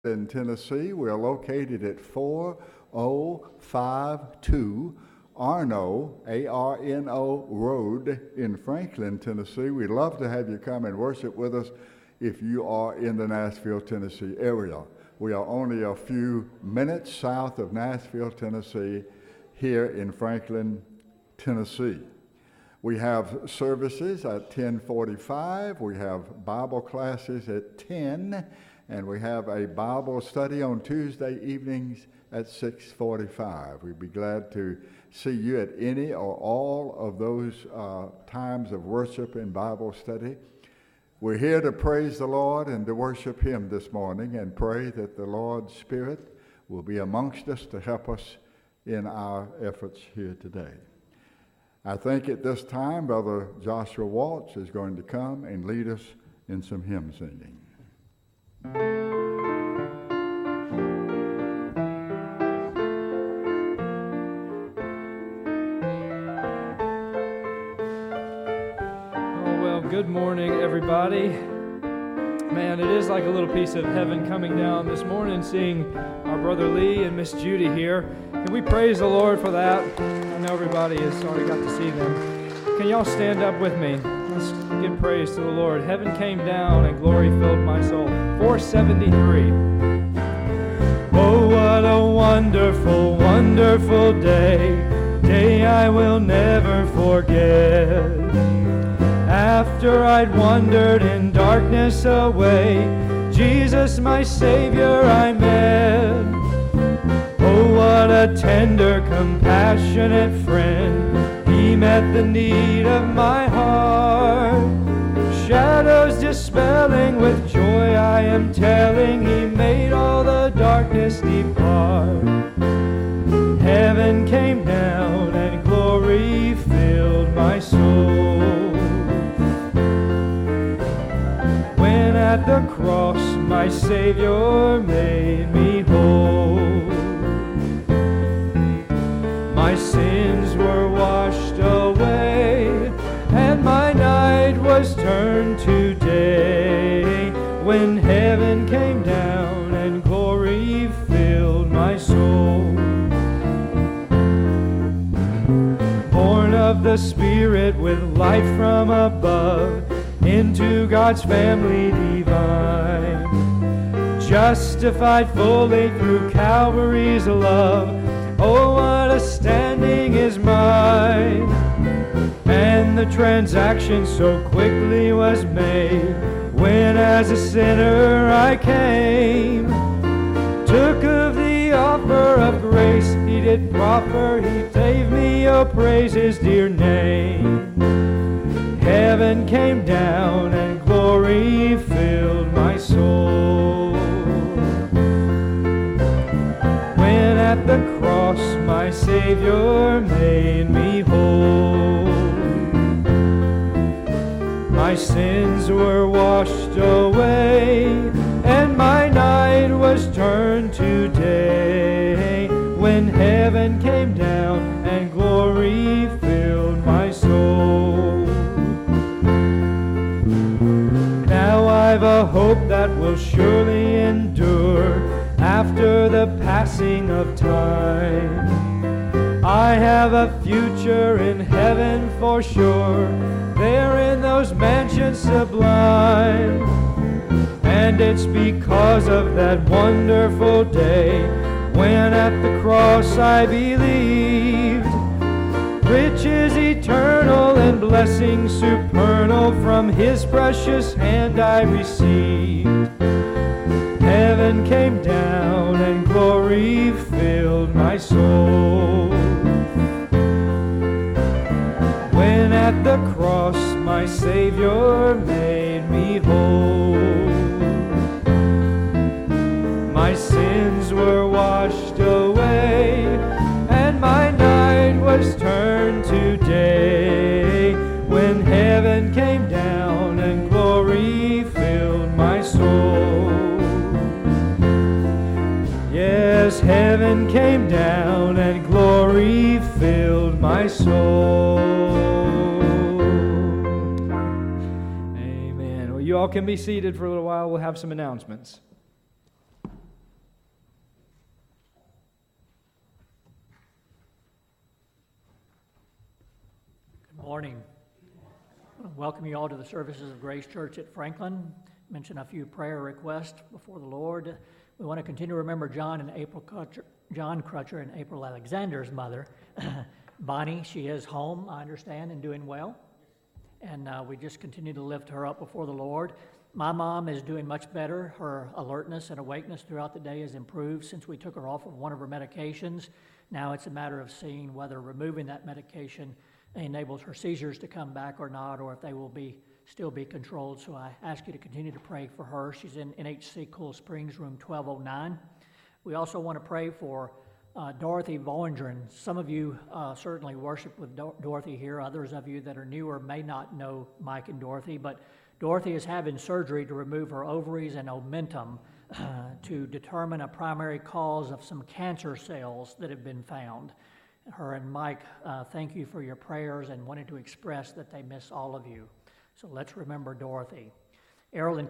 in Tennessee. We are located at 4052 Arno, A-R-N-O Road in Franklin, Tennessee. We'd love to have you come and worship with us if you are in the Nashville, Tennessee area. We are only a few minutes south of Nashville, Tennessee, here in Franklin, Tennessee. We have services at 10:45. We have Bible classes at 10. And we have a Bible study on Tuesday evenings at 6:45. We'd be glad to see you at any or all of those times of worship and Bible study. We're here to praise the Lord and to worship Him this morning and pray that the Lord's Spirit will be amongst us to help us in our efforts here today. I think at this time, Brother Joshua Waltz is going to come and lead us in some hymn singing. Oh, well, good morning, everybody. Man, it is like a little piece of heaven coming down this morning, seeing our brother Lee and Miss Judy here. Can we praise the Lord for that? I know everybody has already got to see them. Can y'all stand up with me? Let's give praise to the Lord. Heaven came down and glory filled my soul. 473. Oh, what a wonderful, wonderful day. Day I will never forget. After I'd wandered in darkness away, Jesus my Savior I met. Oh, what a tender, compassionate friend. He met the need of my heart. Shadows dispelling, with joy I am telling, He made all the darkness depart. Heaven came down and glory filled my soul. When at the cross my Savior made me whole, my sins were washed away, and my night was turned to day. When heaven came down and glory filled my soul. Born of the Spirit with light from above, into God's family divine. Justified fully through Calvary's love. Oh, what a standing is mine. And the transaction so quickly was made, when as a sinner I came. Took of the offer of grace He did proffer, He gave me, oh, praise His dear name. Heaven came down and glory filled my soul. When at the cross my Savior made me whole, my sins were washed away, and my night was turned to day. When heaven came down and glory filled my soul. Now I've a hope that will surely endure after the passing of time. I have a future in heaven for sure, there in those mansions sublime. And it's because of that wonderful day, when at the cross I believed. Riches eternal and blessings supernal from His precious hand I received. Heaven came down and glory filled my soul. When at the cross my Savior made me whole, my sins were washed away, and my night was turned to day. When heaven came down and glory filled my soul. Yes, heaven came down and glory filled my soul. Amen. Well, you all can be seated for a little while. We'll have some announcements. morning. I want to welcome you all to the services of Grace Church at Franklin. Mention a few prayer requests before the Lord. We want to continue to remember John Crutcher and April Alexander's mother. Bonnie, she is home, I understand, and doing well. And we just continue to lift her up before the Lord. My mom is doing much better. Her alertness and awakeness throughout the day has improved since we took her off of one of her medications. Now it's a matter of seeing whether removing that medication enables her seizures to come back or not, or if they will still be controlled. So I ask you to continue to pray for her. She's in NHC Cool Springs, room 1209. We also want to pray for Dorothy Vollendren. Some of you certainly worship with Dorothy here. Others of you that are newer may not know Mike and Dorothy, but Dorothy is having surgery to remove her ovaries and omentum to determine a primary cause of some cancer cells that have been found. Her and Mike, thank you for your prayers and wanted to express that they miss all of you. So let's remember Dorothy. Evelyn,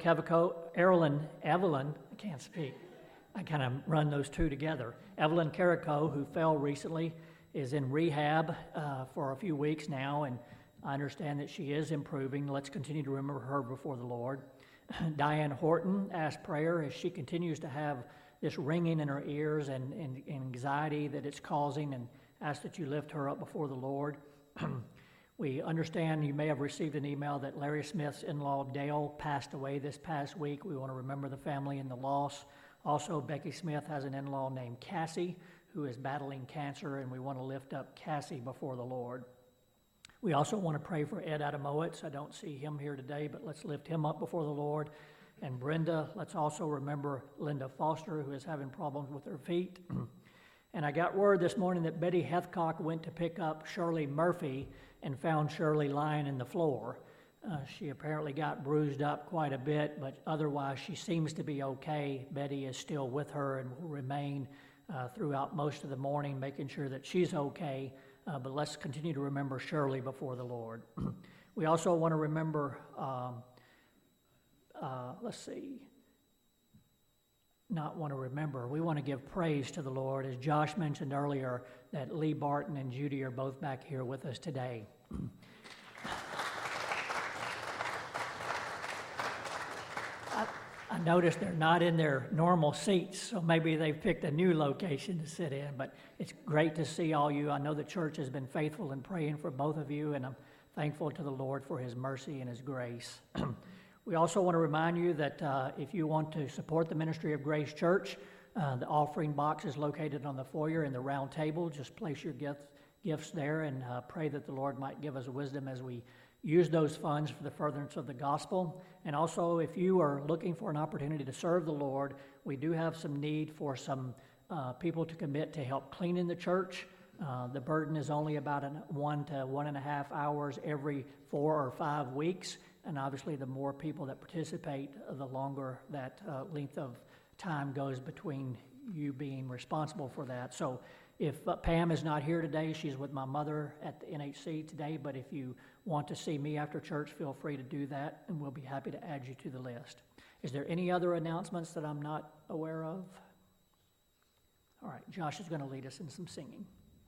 I can't speak. I kind of run those two together. Evelyn Carrico, who fell recently, is in rehab for a few weeks now, and I understand that she is improving. Let's continue to remember her before the Lord. Diane Horton asked prayer as she continues to have this ringing in her ears and anxiety that it's causing, and ask that you lift her up before the Lord. We understand you may have received an email that Larry Smith's in-law Dale passed away this past week. We want to remember the family and the loss. Also, Becky Smith has an in-law named Cassie who is battling cancer, and we want to lift up Cassie before the Lord. We also want to pray for Ed Adamowitz. I don't see him here today, but let's lift him up before the Lord. And Brenda, let's also remember Linda Foster, who is having problems with her feet. And I got word this morning that Betty Hethcock went to pick up Shirley Murphy and found Shirley lying in the floor. She apparently got bruised up quite a bit, but otherwise she seems to be okay. Betty is still with her and will remain throughout most of the morning, making sure that she's okay. But let's continue to remember Shirley before the Lord. We also want to remember, we want to give praise to the Lord. As Josh mentioned earlier, that Lee Barton and Judy are both back here with us today. I noticed they're not in their normal seats, so maybe they've picked a new location to sit in, but it's great to see all you. I know the church has been faithful in praying for both of you, and I'm thankful to the Lord for His mercy and His grace. We also want to remind you that if you want to support the ministry of Grace Church, the offering box is located on the foyer in the round table. Just place your gifts there and pray that the Lord might give us wisdom as we use those funds for the furtherance of the gospel. And also, if you are looking for an opportunity to serve the Lord, we do have some need for some people to commit to help cleaning the church. The burden is only about 1 to 1.5 hours every 4 or 5 weeks. And obviously, the more people that participate, the longer that length of time goes between you being responsible for that. So if Pam is not here today, she's with my mother at the NHC today, but if you want to see me after church, feel free to do that, and we'll be happy to add you to the list. Is there any other announcements that I'm not aware of? All right, Josh is going to lead us in some singing.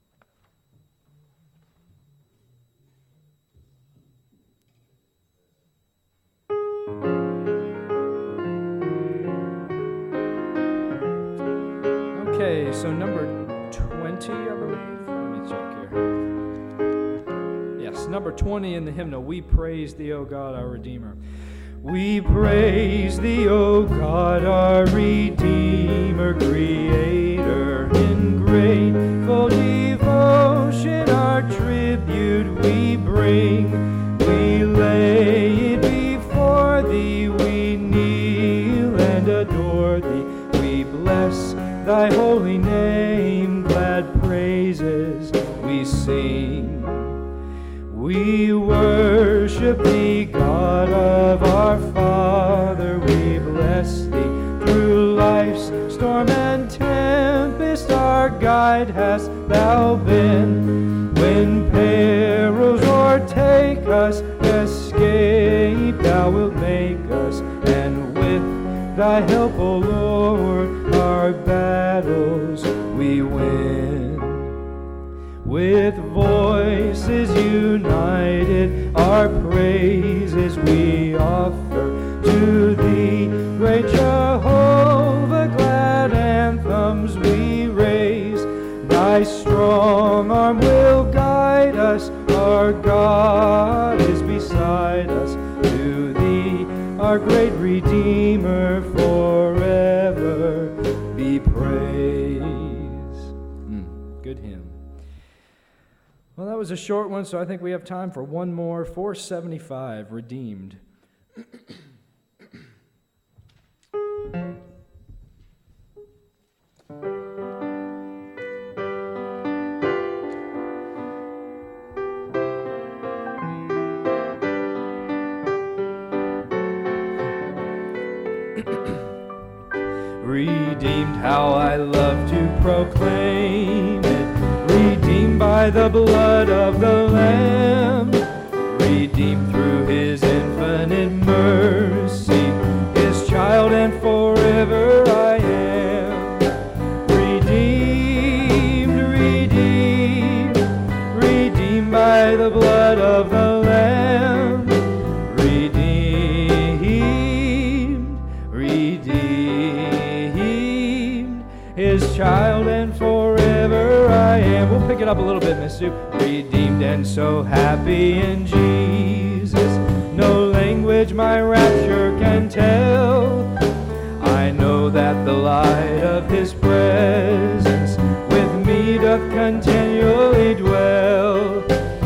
Okay, so number 20, I believe. Let me check here. Yes, number 20 in the hymnal, We Praise Thee, O God, our Redeemer. We praise Thee, O God, our Redeemer, Creator. In grateful devotion our tribute we bring. We lay it before Thee, we kneel and adore Thee. We bless Thy holy name, glad praises we sing. We worship Thee, God of our Father. We bless Thee through life's storm and tempest. Our guide hast Thou been. When perils o'ertake us, escape Thou wilt make us. And with Thy help, O Lord, our battles we win. With voices united our praises we offer to thee, great Jehovah, glad anthems we raise. Thy strong arm will guide us, our God is beside us. To thee, our great Redeemer, forever be praised. Good hymn. Well, that was a short one, so I think we have time for one more. 475, Redeemed. Redeemed, how I love to proclaim it. Redeemed by the blood of the Lamb. Redeemed through his infinite mercy. His child and forever I am. Redeemed, redeemed, redeemed by the blood of the Lamb. Redeemed, redeemed, his child and forever I am. We'll pick it up a little bit, Miss Sue. Redeemed and so happy in Jesus, no language my rapture can tell. I know that the light of his presence with me doth continually dwell.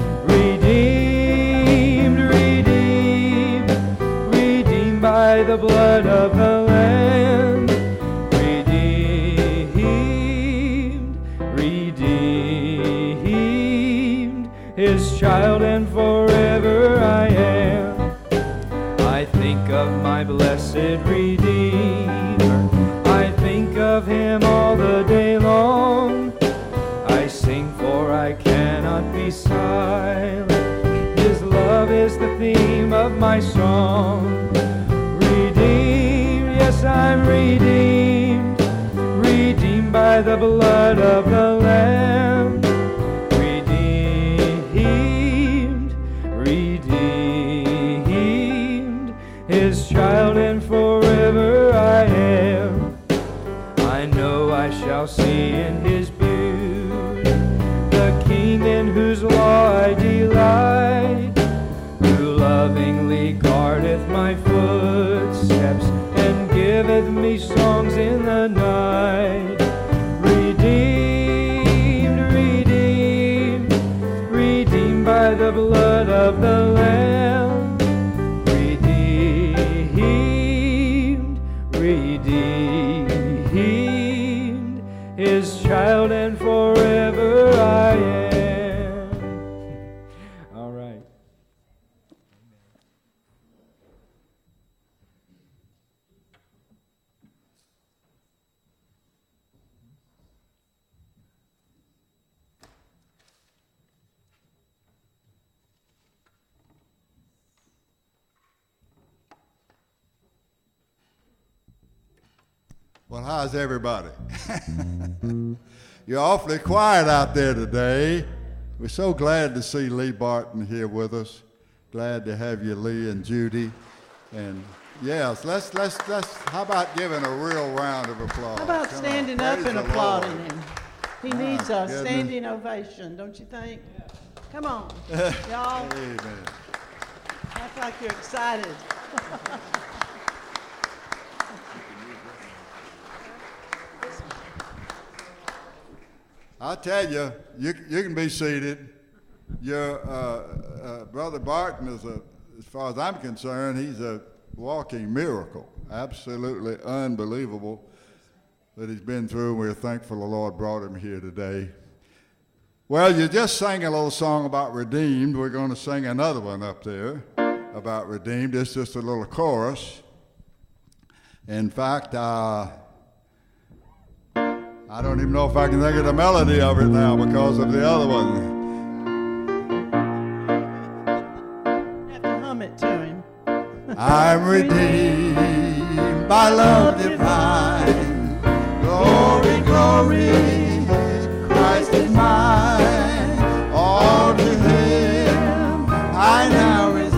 Redeemed, redeemed, redeemed by the blood of the Lamb. Redeemed, redeemed, his child and forever I am. I think of my blessed Redeemer, I think of him all the day long. I sing for I cannot be silent, his love is the theme of my song. Redeemed, yes I'm redeemed, redeemed by the blood of the Lamb. Redeemed, redeemed, his child and forever I am. I know I shall see in his beauty the King in whose law I delight, who lovingly guardeth my footsteps and giveth me songs in the night. Redeemed, redeemed, redeemed by the blood of the Lamb. Redeemed, redeemed, his child and forever I am. All right. Well, how's everybody? You're awfully quiet out there today. We're so glad to see Lee Barton here with us. Glad to have you, Lee and Judy. And yes, let's. How about giving a real round of applause? How about Come standing on, up praise and the applauding Lord. him? He My needs a goodness. standing ovation, don't you think? Come on, y'all. Amen. Act like you're excited. I tell you, you can be seated. Your Brother Barton is as far as I'm concerned, he's a walking miracle. Absolutely unbelievable that he's been through. We're thankful the Lord brought him here today. Well, you just sang a little song about redeemed. We're going to sing another one up there about redeemed. It's just a little chorus. In fact, I don't even know if I can think of the melody of it now because of the other one. You have to hum it to him. I'm redeemed by love divine. Glory, glory, Christ is mine. All to him I now resign.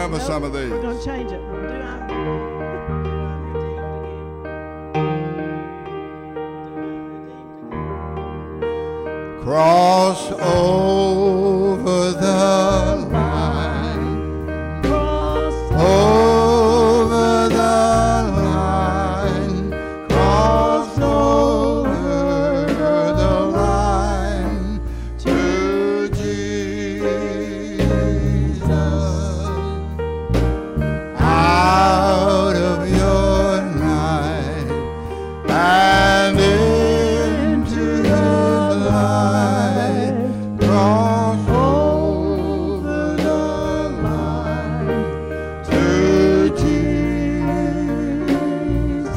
remember some of these. We're going to change it. We're going to do Cross over the line. Cross Over the line. Cross over the line to Jesus. Out of your night and into the light. Cross over the line to Jesus.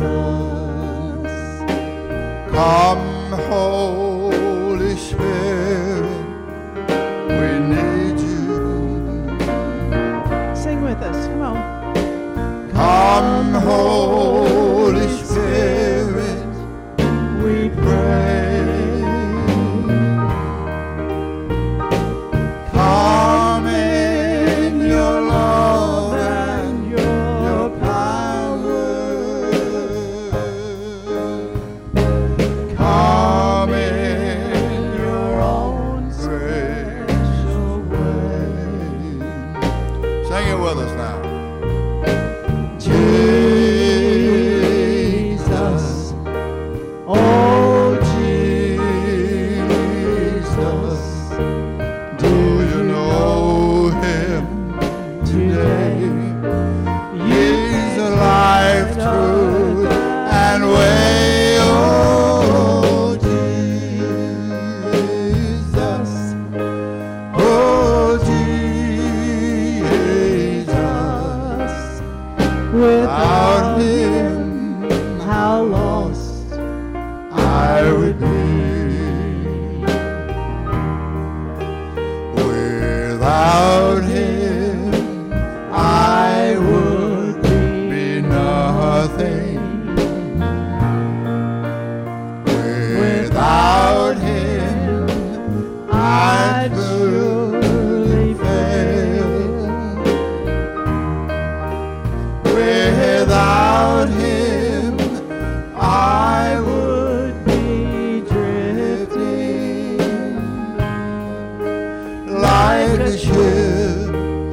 Come, Holy Spirit, we need you. Sing with us. Come on. Come, Holy Spirit, we pray. Come in your love and your power. Come in your own special way. Sing it with us now. Jesus, oh Jesus, do you know him today? He's the life, truth, and way, oh Jesus, oh Jesus. Without him, how lost I would be. Without him, I would be nothing. Without him, I'd surely fail. Without him, I would be drifting like a ship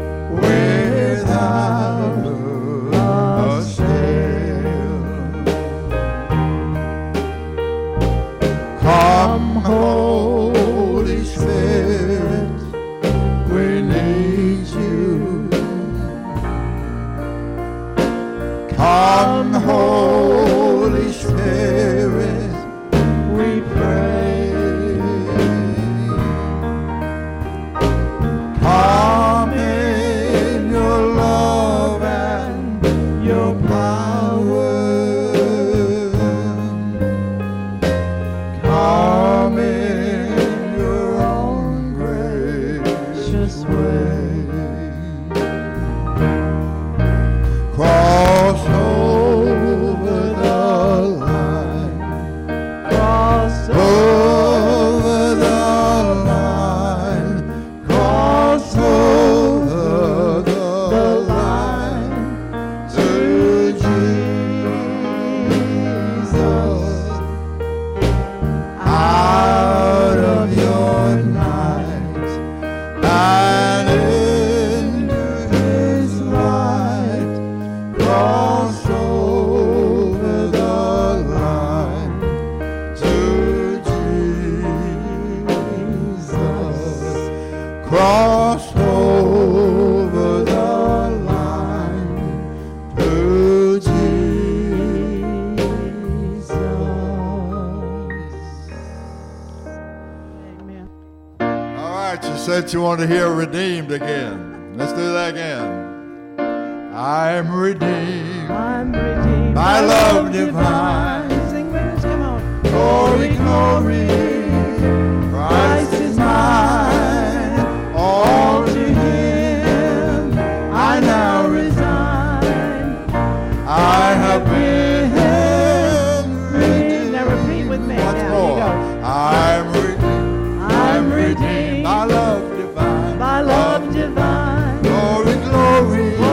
without a sail. Come, Holy Spirit, we need you. Come, Holy Spirit, we pray. Come in your love and your power. Come in your own gracious way. Cross over the line. Cross over the line. Cross over the line to Jesus. Out of your night and into his light. Cross over the line to Jesus. Cross over the line to Jesus. Amen. All right, you said you want to hear redeemed again. Let's do that again. I'm redeemed I'm redeemed. by love divine. Sing with us. Come on. Glory, glory, Christ is mine. All to him I now resign. I have been redeemed. Now repeat with me. Once Now, more. you go. I'm redeemed. I'm redeemed by love divine. by love divine. Glory, glory.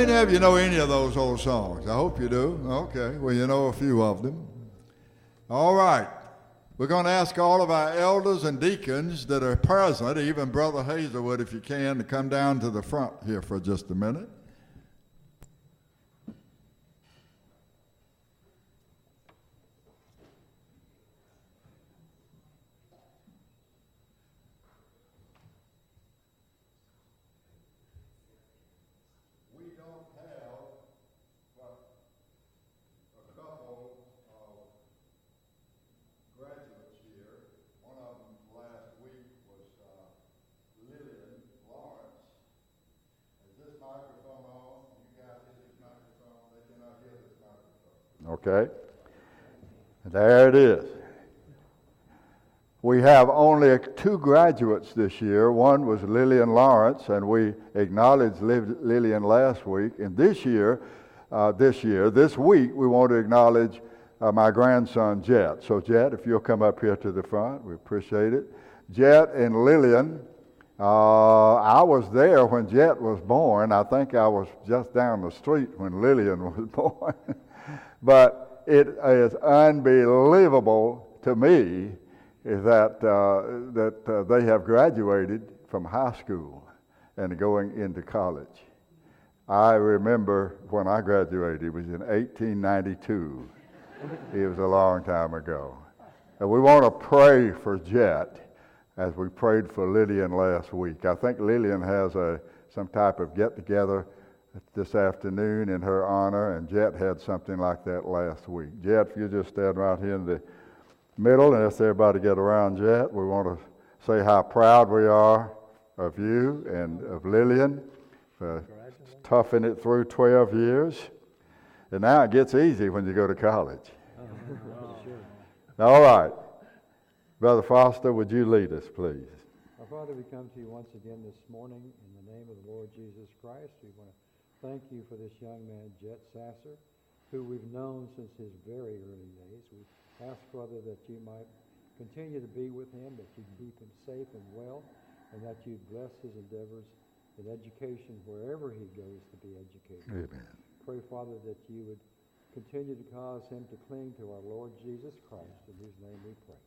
many of you know any of those old songs? I hope you do. Okay, well, you know a few of them. All right. We're going to ask all of our elders and deacons that are present, even Brother Hazelwood, if you can, to come down to the front here for just a minute. Okay, there it is. We have only 2 graduates this year. One was Lillian Lawrence, and we acknowledged Lillian last week. And this week, we want to acknowledge my grandson, Jet. So, Jet, if you'll come up here to the front, we appreciate it. Jet and Lillian, I was there when Jet was born. I think I was just down the street when Lillian was born. But it is unbelievable to me that they have graduated from high school and going into college. I remember when I graduated, it was in 1892. It was a long time ago. And we want to pray for Jet as we prayed for Lillian last week. I think Lillian has some type of get-together this afternoon in her honor, and Jet had something like that last week. Jet, if you just stand right here in the middle and ask everybody to get around Jet, we want to say how proud we are of you and of Lillian for toughing it through 12 years. And now it gets easy when you go to college. All right. Brother Foster, would you lead us, please? Our Father, we come to you once again this morning in the name of the Lord Jesus Christ. We want to thank you for this young man, Jet Sasser, who we've known since his very early days. We ask, Father, that you might continue to be with him, that you keep him safe and well, and that you bless his endeavors in education wherever he goes to be educated. Amen. Pray, Father, that you would continue to cause him to cling to our Lord Jesus Christ, in whose name we pray.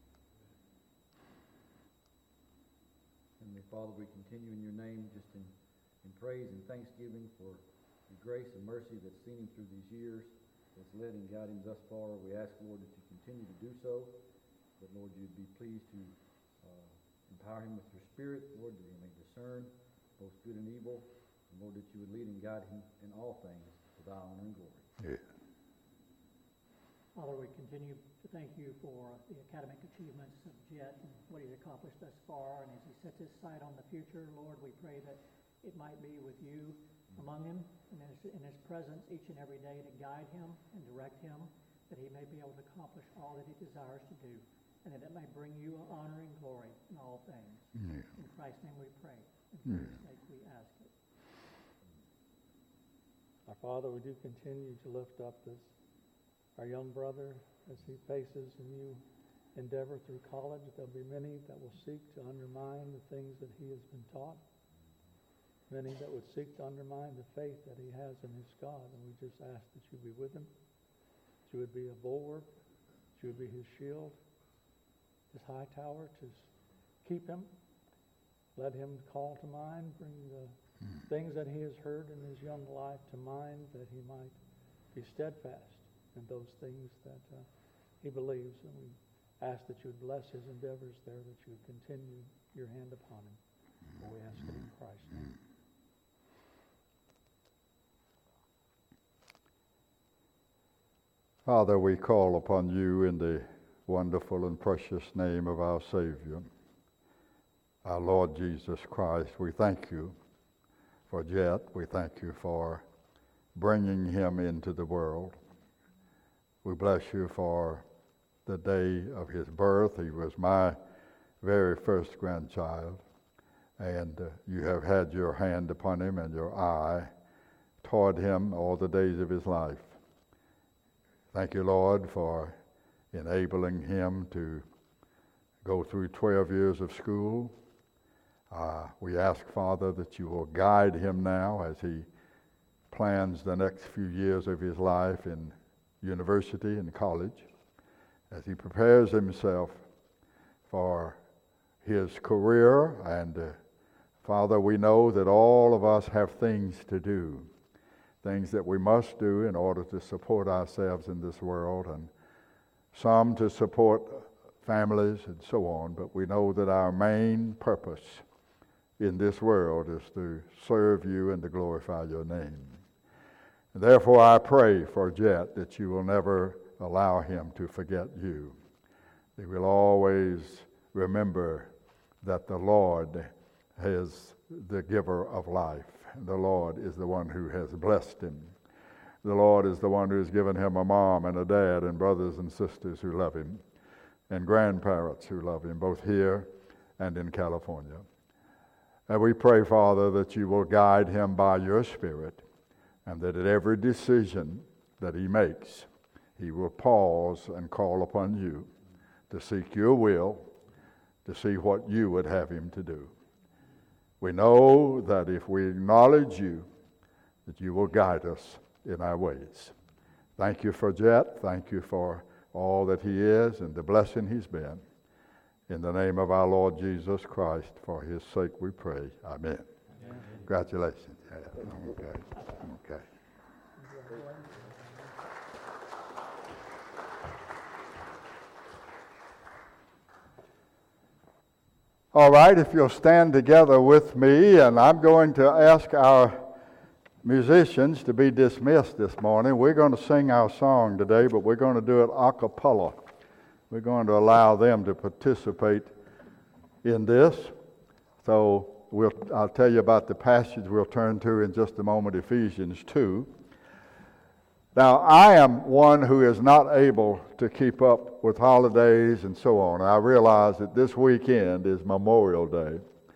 Heavenly Father, we continue in your name just in praise and thanksgiving for the grace and mercy that's seen him through these years, that's led and guided him thus far. We ask, Lord, that you continue to do so, that, Lord, you'd be pleased to empower him with your Spirit, Lord, that he may discern both good and evil, and, Lord, that you would lead and guide him in all things to thy honor and glory. Yeah. Father, we continue to thank you for the academic achievements of Jet and what he's accomplished thus far. And as he sets his sight on the future, Lord, we pray that it might be with you among him and in his presence each and every day to guide him and direct him, that he may be able to accomplish all that he desires to do, and that it may bring you honor and glory in all things. Yeah. In Christ's name we pray. In Christ's sake we ask it. Our Father, we do continue to lift up our young brother as he faces a new endeavor through college. There'll be many that will seek to undermine the things that he has been taught. Many that would seek to undermine the faith that he has in his God. And we just ask that you be with him, that you would be a bulwark, that you would be his shield, his high tower to keep him. Let him call to mind, bring the things that he has heard in his young life to mind, that he might be steadfast in those things that he believes. And we ask that you would bless his endeavors there, that you would continue your hand upon him. And we ask it in Christ's name. Father, we call upon you in the wonderful and precious name of our Savior, our Lord Jesus Christ. We thank you for Jet. We thank you for bringing him into the world. We bless you for the day of his birth. He was my very first grandchild, and you have had your hand upon him and your eye toward him all the days of his life. Thank you, Lord, for enabling him to go through 12 years of school. We ask, Father, that you will guide him now as he plans the next few years of his life in university and college, as he prepares himself for his career. And Father, we know that all of us have things to do, things that we must do in order to support ourselves in this world, and some to support families and so on. But we know that our main purpose in this world is to serve you and to glorify your name. And therefore I pray for Jet that you will never allow him to forget you. He will always remember that the Lord is the giver of life. The Lord is the one who has blessed him. The Lord is the one who has given him a mom and a dad and brothers and sisters who love him, and grandparents who love him, both here and in California. And we pray, Father, that you will guide him by your Spirit, and that at every decision that he makes, he will pause and call upon you to seek your will, to see what you would have him to do. We know that if we acknowledge you, that you will guide us in our ways. Thank you for Jet. Thank you for all that he is and the blessing he's been. In the name of our Lord Jesus Christ, for his sake we pray. Amen. Congratulations. Yeah. Okay. All right, if you'll stand together with me, and I'm going to ask our musicians to be dismissed this morning. We're going to sing our song today, but we're going to do it a cappella. We're going to allow them to participate in this. So I'll tell you about the passage we'll turn to in just a moment, Ephesians 2. Now, I am one who is not able to keep up with holidays and so on. I realize that this weekend is Memorial Day.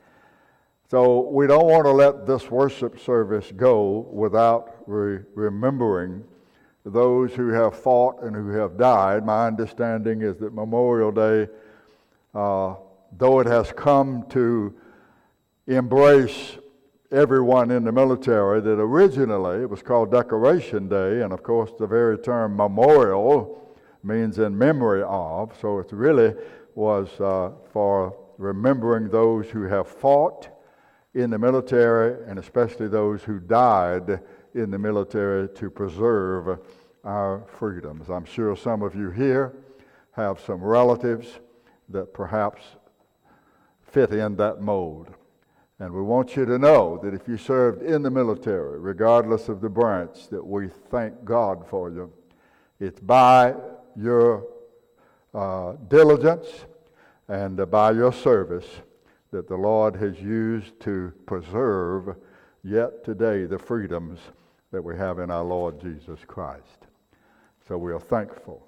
So we don't want to let this worship service go without remembering those who have fought and who have died. My understanding is that Memorial Day, though it has come to embrace everyone in the military, that originally it was called Decoration Day, and of course the very term memorial means in memory of, so it really was for remembering those who have fought in the military, and especially those who died in the military to preserve our freedoms. I'm sure some of you here have some relatives that perhaps fit in that mold. And we want you to know that if you served in the military, regardless of the branch, that we thank God for you. It's by your diligence and by your service that the Lord has used to preserve yet today the freedoms that we have in our Lord Jesus Christ. So we are thankful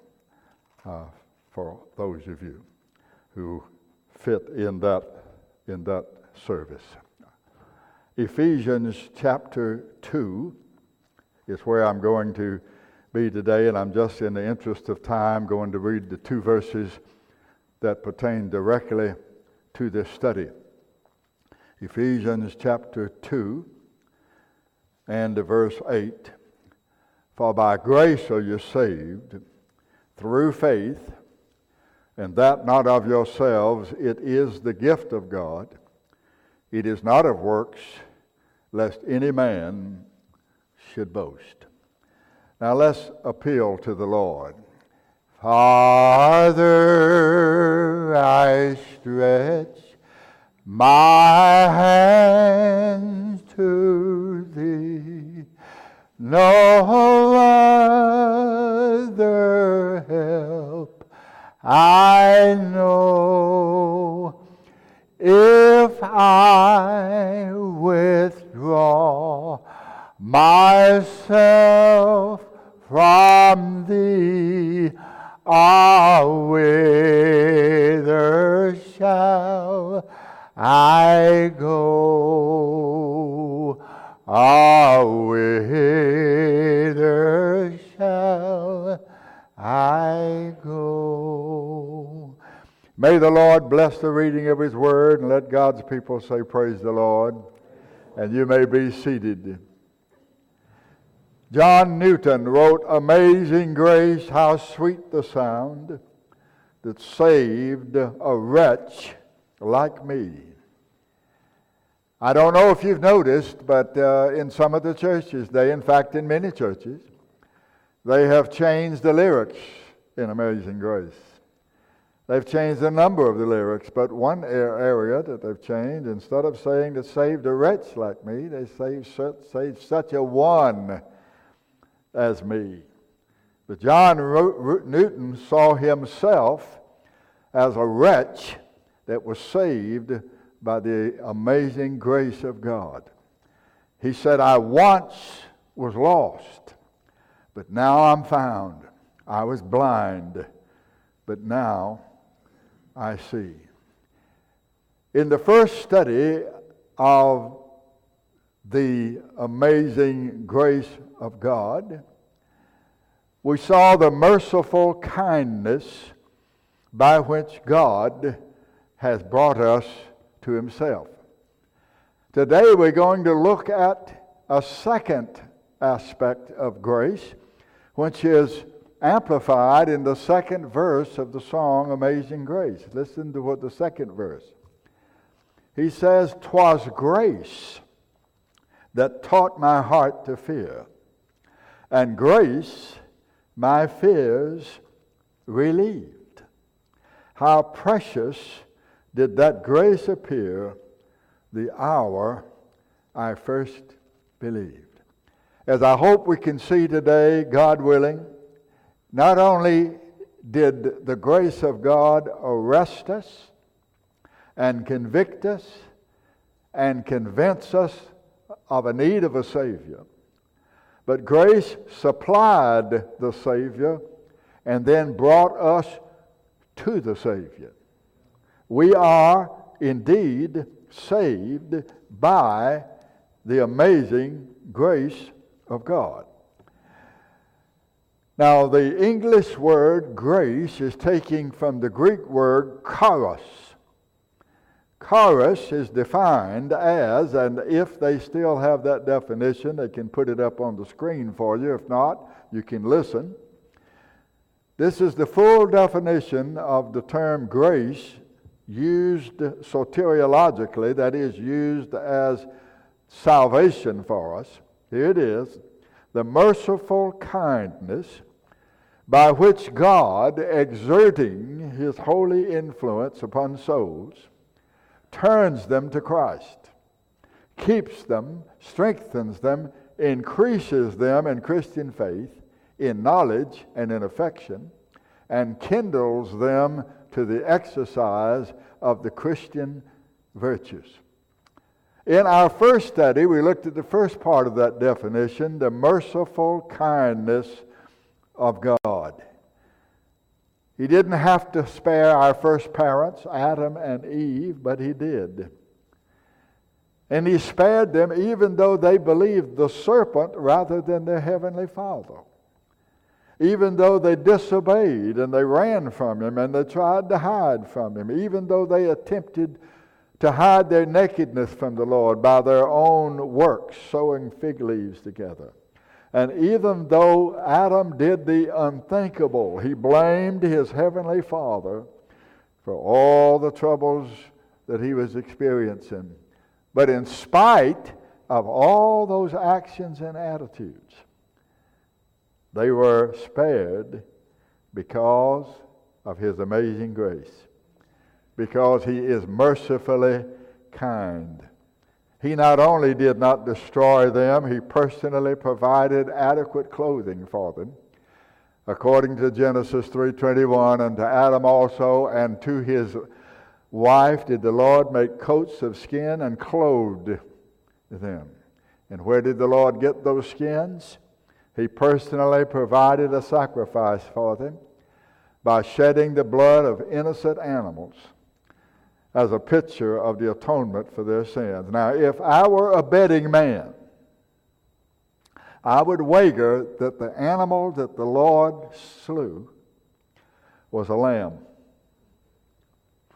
for those of you who fit in that service. Ephesians chapter 2 is where I'm going to be today, and I'm just, in the interest of time, going to read the two verses that pertain directly to this study. Ephesians chapter 2 and verse 8. For by grace are you saved through faith, and that not of yourselves, it is the gift of God. It is not of works, lest any man should boast. Now let's appeal to the Lord. Father, I stretch my hands to thee. No other help I know. If I withdraw myself from thee, whither shall I go? Whither shall I go? May the Lord bless the reading of His Word, and let God's people say, praise the Lord. And you may be seated. John Newton wrote, "Amazing grace, how sweet the sound that saved a wretch like me." I don't know if you've noticed, but in some of the churches, in fact in many churches, they have changed the lyrics in Amazing Grace. They've changed a number of the lyrics, but one area that they've changed, instead of saying that saved a wretch like me, they saved such a one as me. But John Newton saw himself as a wretch that was saved by the amazing grace of God. He said, "I once was lost, but now I'm found. I was blind, but now I see." In the first study of the amazing grace of God, we saw the merciful kindness by which God has brought us to Himself. Today we're going to look at a second aspect of grace, which is amplified in the second verse of the song Amazing Grace. Listen to what the second verse. He says, "'Twas grace that taught my heart to fear, and grace my fears relieved. How precious did that grace appear the hour I first believed." As I hope we can see today, God willing, not only did the grace of God arrest us and convict us and convince us of a need of a Savior, but grace supplied the Savior and then brought us to the Savior. We are indeed saved by the amazing grace of God. Now, the English word grace is taken from the Greek word charis. Charis is defined as, and if they still have that definition, they can put it up on the screen for you. If not, you can listen. This is the full definition of the term grace used soteriologically, that is, used as salvation for us. Here it is: the merciful kindness by which God, exerting His holy influence upon souls, turns them to Christ, keeps them, strengthens them, increases them in Christian faith, in knowledge and in affection, and kindles them to the exercise of the Christian virtues. In our first study, we looked at the first part of that definition, the merciful kindness of God. He didn't have to spare our first parents, Adam and Eve, but He did. And He spared them even though they believed the serpent rather than their Heavenly Father. Even though they disobeyed and they ran from Him and they tried to hide from Him. Even though they attempted to hide their nakedness from the Lord by their own works, sewing fig leaves together. And even though Adam did the unthinkable, he blamed his Heavenly Father for all the troubles that he was experiencing. But in spite of all those actions and attitudes, they were spared because of His amazing grace. Because He is mercifully kind. He not only did not destroy them, He personally provided adequate clothing for them. According to Genesis 3:21, and to Adam also and to his wife did the Lord make coats of skin and clothed them. And where did the Lord get those skins? He personally provided a sacrifice for them by shedding the blood of innocent animals as a picture of the atonement for their sins. Now, if I were a betting man, I would wager that the animal that the Lord slew was a lamb.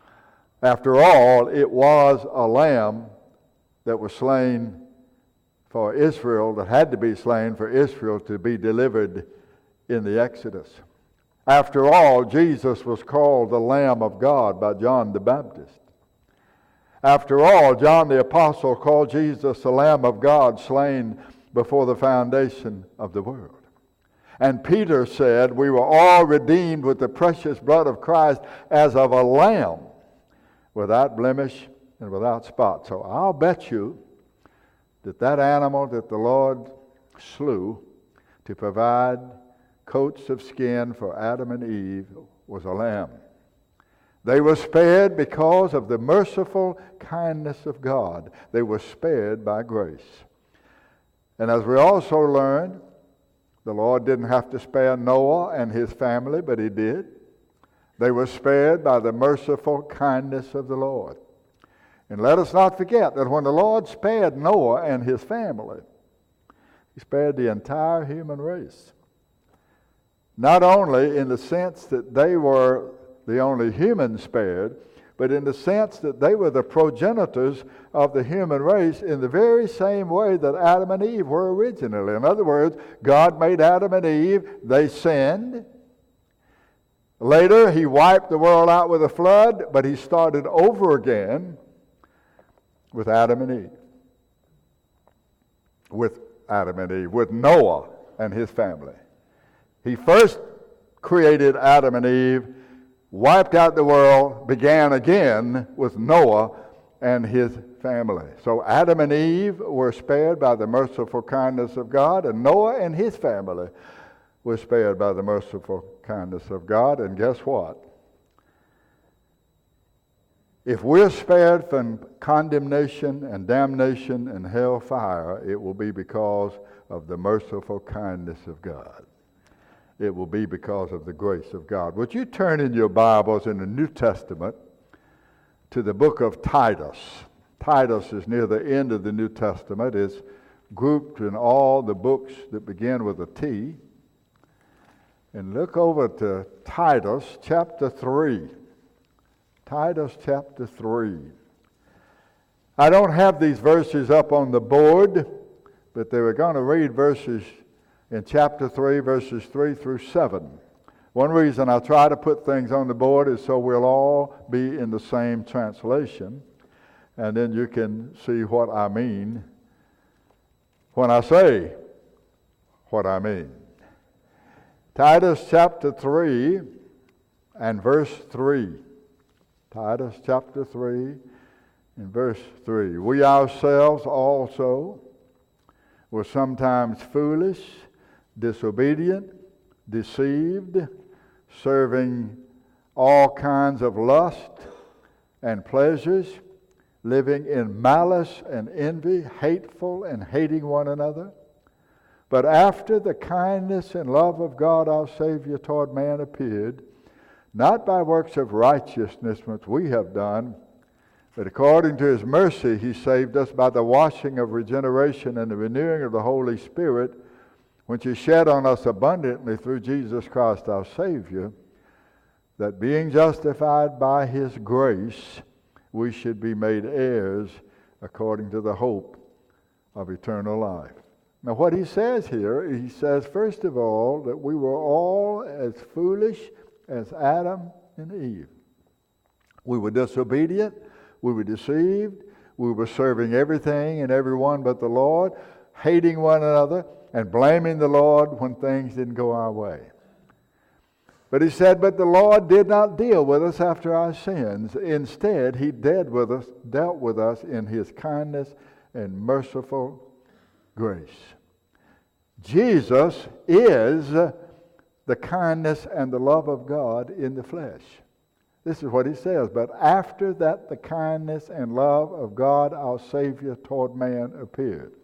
After all, it was a lamb that was slain for Israel, that had to be slain for Israel to be delivered in the Exodus. After all, Jesus was called the Lamb of God by John the Baptist. After all, John the Apostle called Jesus the Lamb of God slain before the foundation of the world. And Peter said, we were all redeemed with the precious blood of Christ as of a lamb, without blemish and without spot. So I'll bet you that that animal that the Lord slew to provide coats of skin for Adam and Eve was a lamb. They were spared because of the merciful kindness of God. They were spared by grace. And as we also learned, the Lord didn't have to spare Noah and his family, but he did. They were spared by the merciful kindness of the Lord. And let us not forget that when the Lord spared Noah and his family, he spared the entire human race. Not only in the sense that they were the only humans spared, but in the sense that they were the progenitors of the human race in the very same way that Adam and Eve were originally. In other words, God made Adam and Eve, they sinned. Later, he wiped the world out with a flood, but he started over again with Adam and Eve. With Noah and his family. He first created Adam and Eve, wiped out the world, began again with Noah and his family. So Adam and Eve were spared by the merciful kindness of God, and Noah and his family were spared by the merciful kindness of God. And guess what? If we're spared from condemnation and damnation and hellfire, it will be because of the merciful kindness of God. It will be because of the grace of God. Would you turn in your Bibles in the New Testament to the book of Titus? Titus is near the end of the New Testament. It's grouped in all the books that begin with a T. And look over to Titus chapter 3. Titus chapter 3. I don't have these verses up on the board, but they were going to read verses in chapter 3, verses 3 through 7. One reason I try to put things on the board is so we'll all be in the same translation, and then you can see what I mean when I say what I mean. Titus chapter 3 and verse 3. Titus chapter 3 and verse 3. We ourselves also were sometimes foolish, disobedient, deceived, serving all kinds of lust and pleasures, living in malice and envy, hateful and hating one another. But after the kindness and love of God our Savior toward man appeared, not by works of righteousness which we have done, but according to his mercy he saved us by the washing of regeneration and the renewing of the Holy Spirit, which is shed on us abundantly through Jesus Christ our Savior, that being justified by his grace, we should be made heirs according to the hope of eternal life. Now what he says here, he says first of all that we were all as foolish as Adam and Eve. We were disobedient, we were deceived, we were serving everything and everyone but the Lord, hating one another, and blaming the Lord when things didn't go our way. But he said, but the Lord did not deal with us after our sins. Instead, he dealt with us in his kindness and merciful grace. Jesus is the kindness and the love of God in the flesh. This is what he says. But after that, the kindness and love of God our Savior toward man appeared.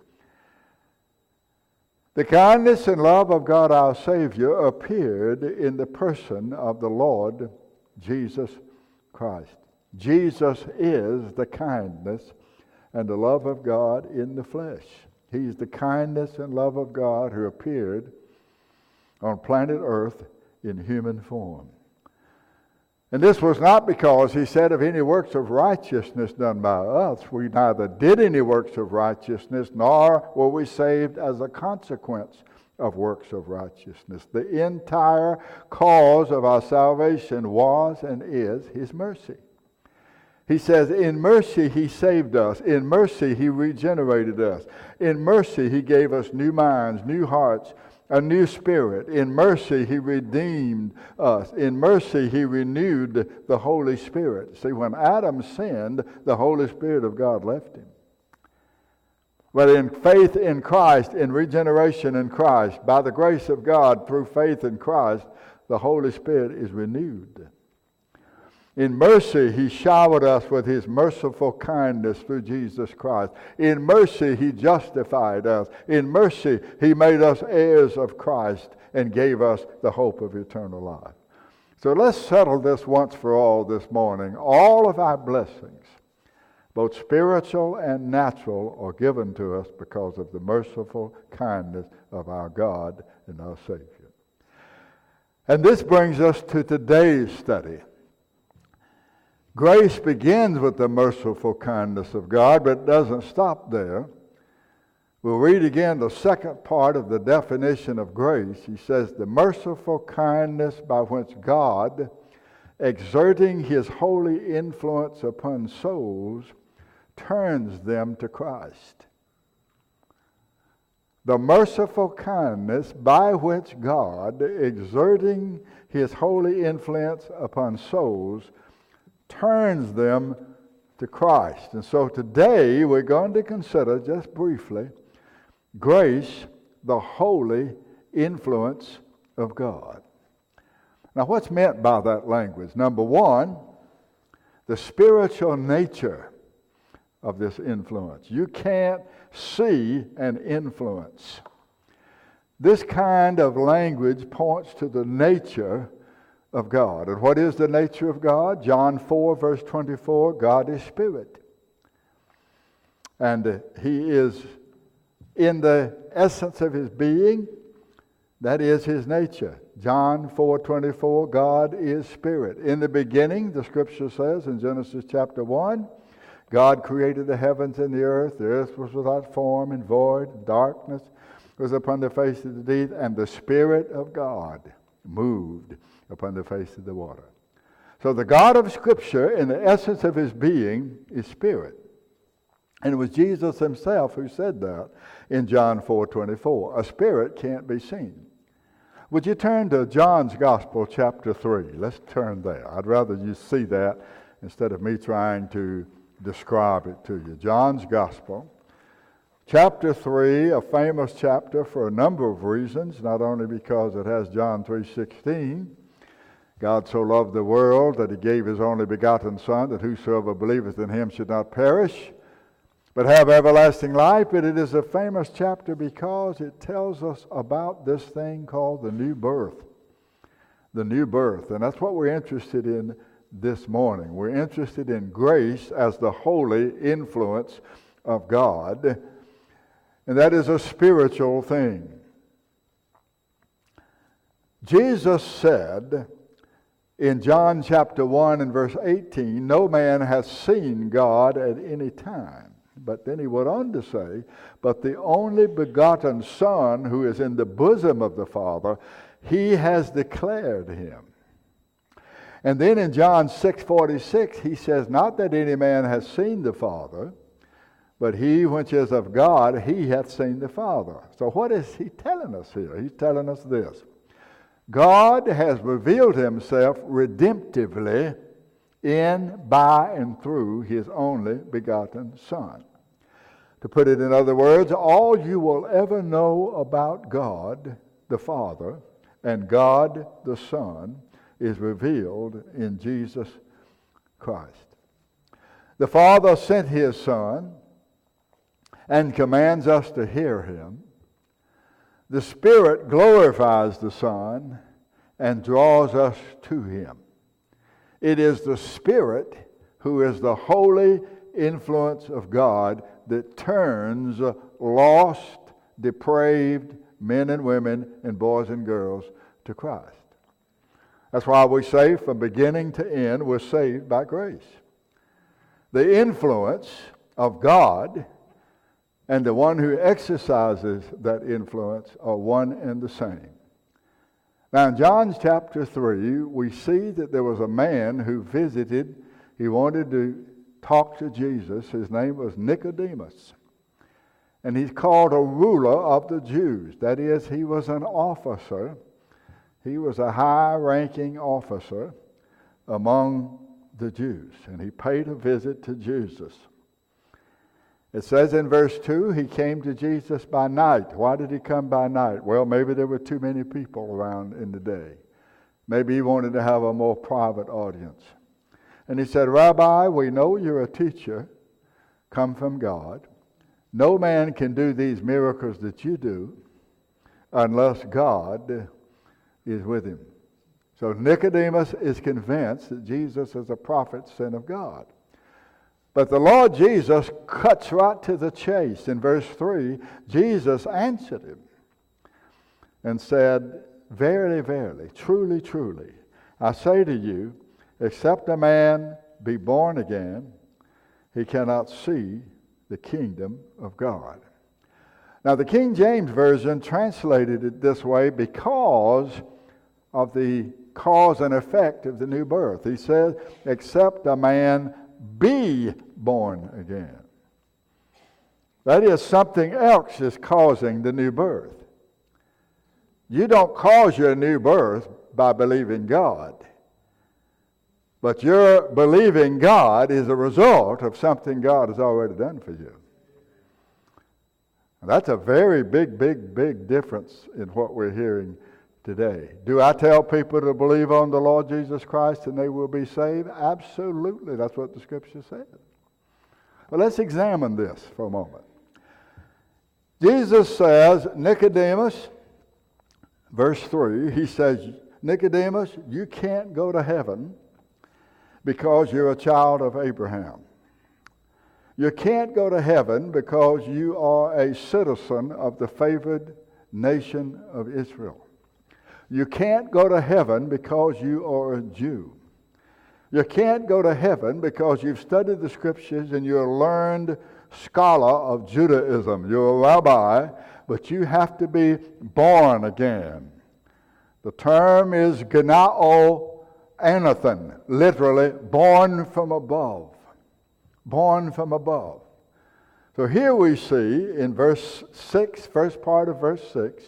The kindness and love of God our Savior appeared in the person of the Lord Jesus Christ. Jesus is the kindness and the love of God in the flesh. He's the kindness and love of God who appeared on planet Earth in human form. And this was not because he said of any works of righteousness done by us. We neither did any works of righteousness, nor were we saved as a consequence of works of righteousness. The entire cause of our salvation was and is his mercy. He says, in mercy he saved us. In mercy he regenerated us. In mercy he gave us new minds, new hearts, a new spirit. In mercy he redeemed us. In mercy he renewed the Holy Spirit. See, when Adam sinned, the Holy Spirit of God left him. But in faith in Christ, in regeneration in Christ, by the grace of God through faith in Christ, the Holy Spirit is renewed. In mercy, he showered us with his merciful kindness through Jesus Christ. In mercy, he justified us. In mercy, he made us heirs of Christ and gave us the hope of eternal life. So let's settle this once for all this morning. All of our blessings, both spiritual and natural, are given to us because of the merciful kindness of our God and our Savior. And this brings us to today's study. Grace begins with the merciful kindness of God, but it doesn't stop there. We'll read again the second part of the definition of grace. He says, the merciful kindness by which God, exerting his holy influence upon souls, turns them to Christ. The merciful kindness by which God, exerting his holy influence upon souls, turns them to Christ. And so today we're going to consider, just briefly, grace, the holy influence of God. Now, what's meant by that language? Number one, the spiritual nature of this influence. You can't see an influence. This kind of language points to the nature of God. And what is the nature of God? John 4, verse 24, God is spirit. And he is in the essence of his being, that is his nature. John 4:24, God is spirit. In the beginning, the scripture says in Genesis chapter 1, God created the heavens and the earth was without form and void, darkness was upon the face of the deep, and the Spirit of God moved upon the face of the water. So the God of Scripture, in the essence of his being, is spirit. And it was Jesus himself who said that in John 4:24. A spirit can't be seen. Would you turn to John's Gospel, chapter 3? Let's turn there. I'd rather you see that instead of me trying to describe it to you. John's Gospel, chapter 3, a famous chapter for a number of reasons, not only because it has John 3:16, God so loved the world that he gave his only begotten Son, that whosoever believeth in him should not perish, but have everlasting life. But it is a famous chapter because it tells us about this thing called the new birth. The new birth. And that's what we're interested in this morning. We're interested in grace as the holy influence of God. And that is a spiritual thing. Jesus said in John chapter 1 and verse 18, no man hath seen God at any time. But then he went on to say, but the only begotten Son who is in the bosom of the Father, he has declared him. And then in John 6:46, he says, not that any man has seen the Father, but he which is of God, he hath seen the Father. So what is he telling us here? He's telling us this. God has revealed himself redemptively in, by, and through his only begotten Son. To put it in other words, all you will ever know about God the Father and God the Son is revealed in Jesus Christ. The Father sent his Son and commands us to hear him. The Spirit glorifies the Son and draws us to him. It is the Spirit who is the holy influence of God that turns lost, depraved men and women and boys and girls to Christ. That's why we say from beginning to end, we're saved by grace. The influence of God and the one who exercises that influence are one and the same. Now in John chapter 3, we see that there was a man who visited. He wanted to talk to Jesus. His name was Nicodemus. And he's called a ruler of the Jews. That is, he was an officer. He was a high-ranking officer among the Jews. And he paid a visit to Jesus. It says in verse 2, he came to Jesus by night. Why did he come by night? Well, maybe there were too many people around in the day. Maybe he wanted to have a more private audience. And he said, Rabbi, we know you're a teacher come from God. No man can do these miracles that you do unless God is with him. So Nicodemus is convinced that Jesus is a prophet sent of God. But the Lord Jesus cuts right to the chase. In verse 3, Jesus answered him and said, Verily, verily, truly, truly, I say to you, except a man be born again, he cannot see the kingdom of God. Now the King James Version translated it this way because of the cause and effect of the new birth. He says, except a man be born again. That is, something else is causing the new birth. You don't cause your new birth by believing God. But your believing God is a result of something God has already done for you. That's a very big difference in what we're hearing today. Do I tell people to believe on the Lord Jesus Christ and they will be saved? Absolutely. That's what the Scripture says. Well, let's examine this for a moment. Jesus says, Nicodemus, verse 3, he says, Nicodemus, you can't go to heaven because you're a child of Abraham. You can't go to heaven because you are a citizen of the favored nation of Israel. You can't go to heaven because you are a Jew. You can't go to heaven because you've studied the Scriptures and you're a learned scholar of Judaism. You're a rabbi, but you have to be born again. The term is genao anathan, literally born from above. Born from above. So here we see in verse 6, first part of verse 6,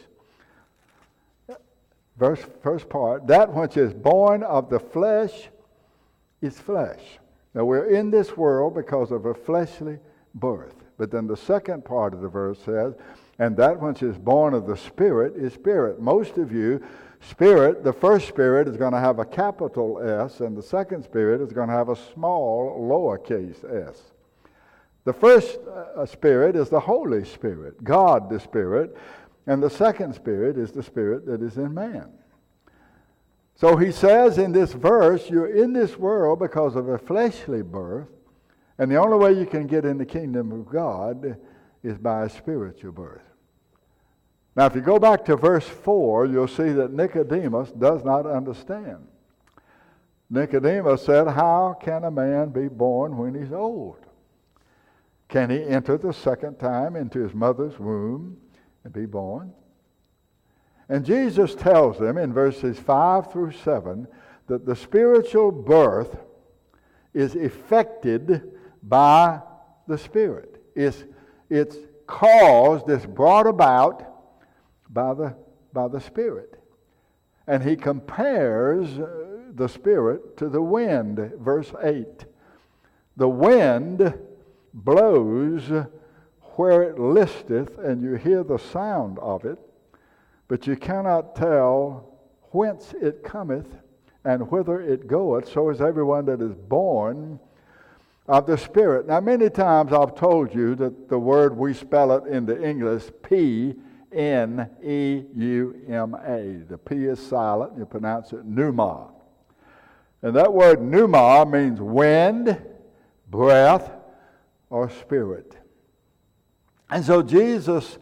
first part, that which is born of the flesh is flesh. Now we're in this world because of a fleshly birth. But then the second part of the verse says, and that which is born of the Spirit is spirit. Most of you, Spirit, the first Spirit is going to have a capital S, and the second Spirit is going to have a small lowercase s. The first Spirit is the Holy Spirit, God the Spirit, and the second Spirit is the Spirit that is in man. So he says in this verse, you're in this world because of a fleshly birth, and the only way you can get in the kingdom of God is by a spiritual birth. Now, if you go back to verse 4, you'll see that Nicodemus does not understand. Nicodemus said, how can a man be born when he's old? Can he enter the second time into his mother's womb and be born? And Jesus tells them in verses 5 through 7 that the spiritual birth is effected by the Spirit. It's caused, it's brought about by the Spirit. And he compares the Spirit to the wind, verse 8. The wind blows where it listeth, and you hear the sound of it, but you cannot tell whence it cometh and whither it goeth. So is everyone that is born of the Spirit. Now, many times I've told you that the word, we spell it in the English, P-N-E-U-M-A. The P is silent. You pronounce it pneuma. And that word pneuma means wind, breath, or spirit. And so Jesus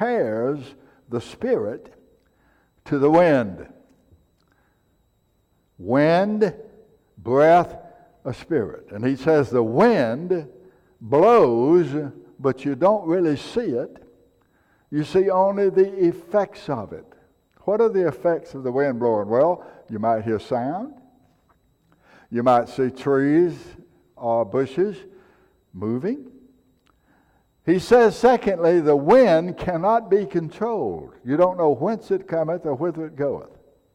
compares the Spirit to the wind. Wind, breath, a spirit. And he says the wind blows, but you don't really see it. You see only the effects of it. What are the effects of the wind blowing? Well, you might hear sound. You might see trees or bushes moving. He says, secondly, the wind cannot be controlled. You don't know whence it cometh or whither it goeth.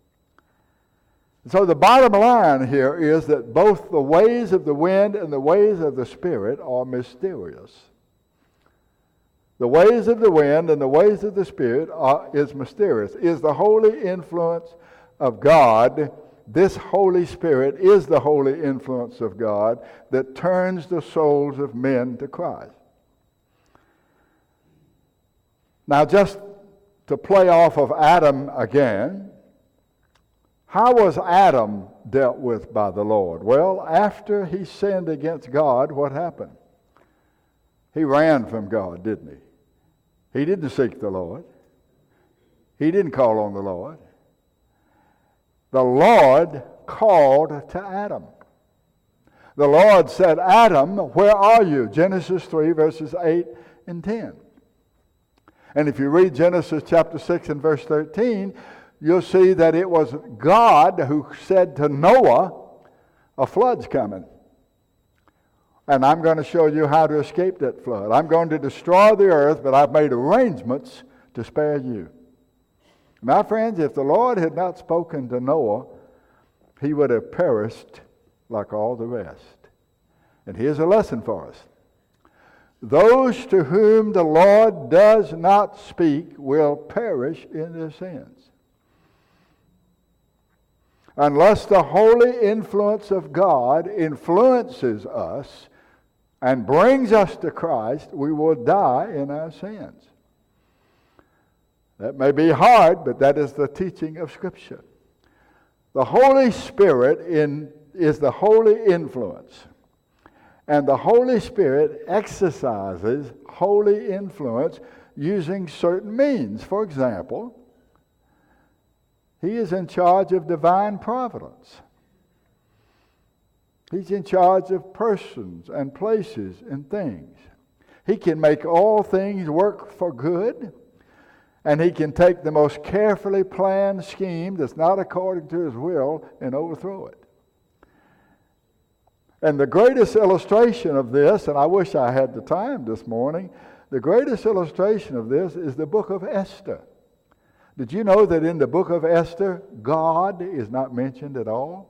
So the bottom line here is that both the ways of the wind and the ways of the Spirit are mysterious. The ways of the wind and the ways of the Spirit is mysterious. Is the holy influence of God. This Holy Spirit is the holy influence of God that turns the souls of men to Christ. Now, just to play off of Adam again, how was Adam dealt with by the Lord? Well, after he sinned against God, what happened? He ran from God, didn't he? He didn't seek the Lord. He didn't call on the Lord. The Lord called to Adam. The Lord said, Adam, where are you? Genesis 3, verses 8 and 10. And if you read Genesis chapter 6 and verse 13, you'll see that it was God who said to Noah, a flood's coming. And I'm going to show you how to escape that flood. I'm going to destroy the earth, but I've made arrangements to spare you. My friends, if the Lord had not spoken to Noah, he would have perished like all the rest. And here's a lesson for us. Those to whom the Lord does not speak will perish in their sins. Unless the holy influence of God influences us and brings us to Christ, we will die in our sins. That may be hard, but that is the teaching of Scripture. The Holy Spirit is the holy influence. And the Holy Spirit exercises holy influence using certain means. For example, He is in charge of divine providence. He's in charge of persons and places and things. He can make all things work for good, and He can take the most carefully planned scheme that's not according to His will and overthrow it. And the greatest illustration of this, and I wish I had the time this morning, the greatest illustration of this is the book of Esther. Did you know that in the book of Esther, God is not mentioned at all?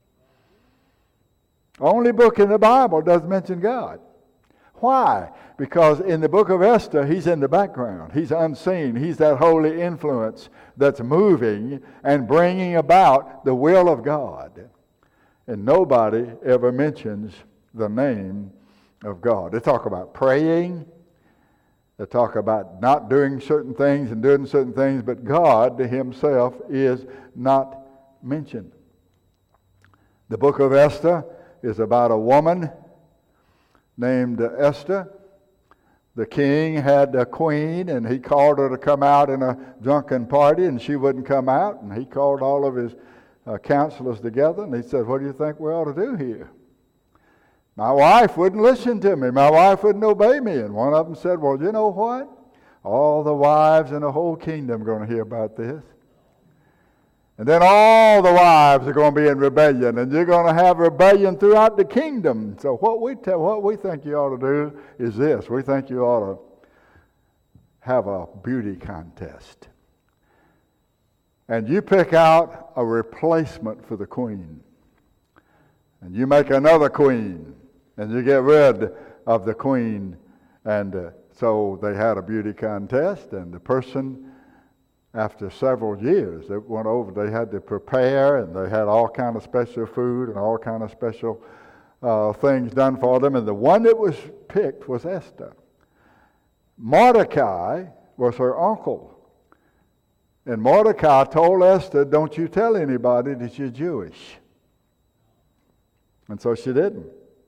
Only book in the Bible doesn't mention God. Why? Because in the book of Esther, He's in the background. He's unseen. He's that holy influence that's moving and bringing about the will of God. And nobody ever mentions the name of God. They talk about praying. They talk about not doing certain things and doing certain things, but God Himself is not mentioned. The book of Esther is about a woman named Esther. The king had a queen, and he called her to come out in a drunken party, and she wouldn't come out, and he called all of his counselors together, and he said, what do you think we ought to do here? My wife wouldn't listen to me. My wife wouldn't obey me. And one of them said, well, you know what? All the wives in the whole kingdom are going to hear about this. And then all the wives are going to be in rebellion, and you're going to have rebellion throughout the kingdom. So what we think you ought to do is this. We think you ought to have a beauty contest. And you pick out a replacement for the queen. And you make another queen. And you get rid of the queen. And so they had a beauty contest. And the person, after several years, they went over, they had to prepare. And they had all kind of special food and all kind of special things done for them. And the one that was picked was Esther. Mordecai was her uncle. And Mordecai told Esther, don't you tell anybody that you're Jewish. And so she didn't.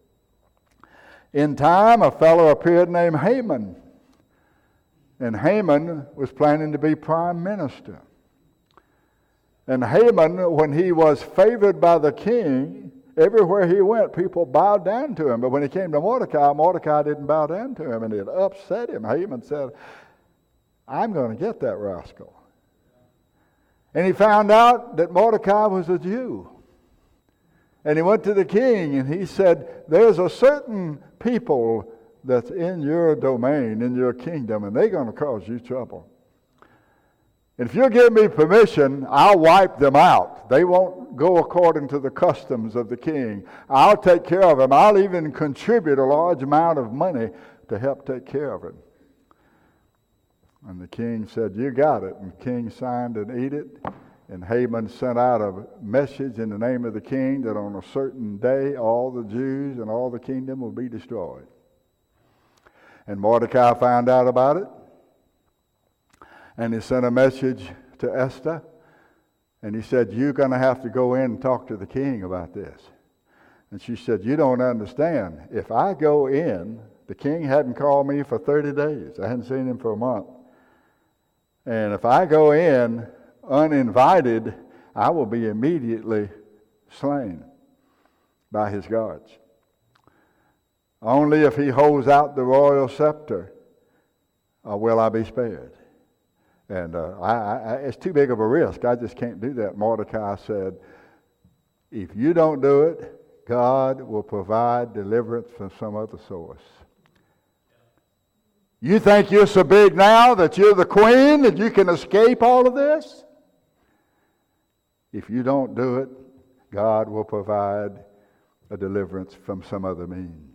In time, a fellow appeared named Haman. And Haman was planning to be prime minister. And Haman, when he was favored by the king, everywhere he went, people bowed down to him. But when he came to Mordecai, Mordecai didn't bow down to him, and it upset him. Haman said, I'm going to get that rascal. And he found out that Mordecai was a Jew. And he went to the king, and he said, there's a certain people that's in your domain, in your kingdom, and they're going to cause you trouble. And if you'll give me permission, I'll wipe them out. They won't go according to the customs of the king. I'll take care of them. I'll even contribute a large amount of money to help take care of it. And the king said, you got it. And the king signed an edict. And Haman sent out a message in the name of the king that on a certain day all the Jews and all the kingdom will be destroyed. And Mordecai found out about it. And he sent a message to Esther. And he said, you're going to have to go in and talk to the king about this. And she said, you don't understand. If I go in, the king hadn't called me for 30 days. I hadn't seen him for a month. And if I go in uninvited, I will be immediately slain by his guards. Only if he holds out the royal scepter will I be spared. And it's too big of a risk. I just can't do that. Mordecai said, if you don't do it, God will provide deliverance from some other source. You think you're so big now that you're the queen, that you can escape all of this? If you don't do it, God will provide a deliverance from some other means.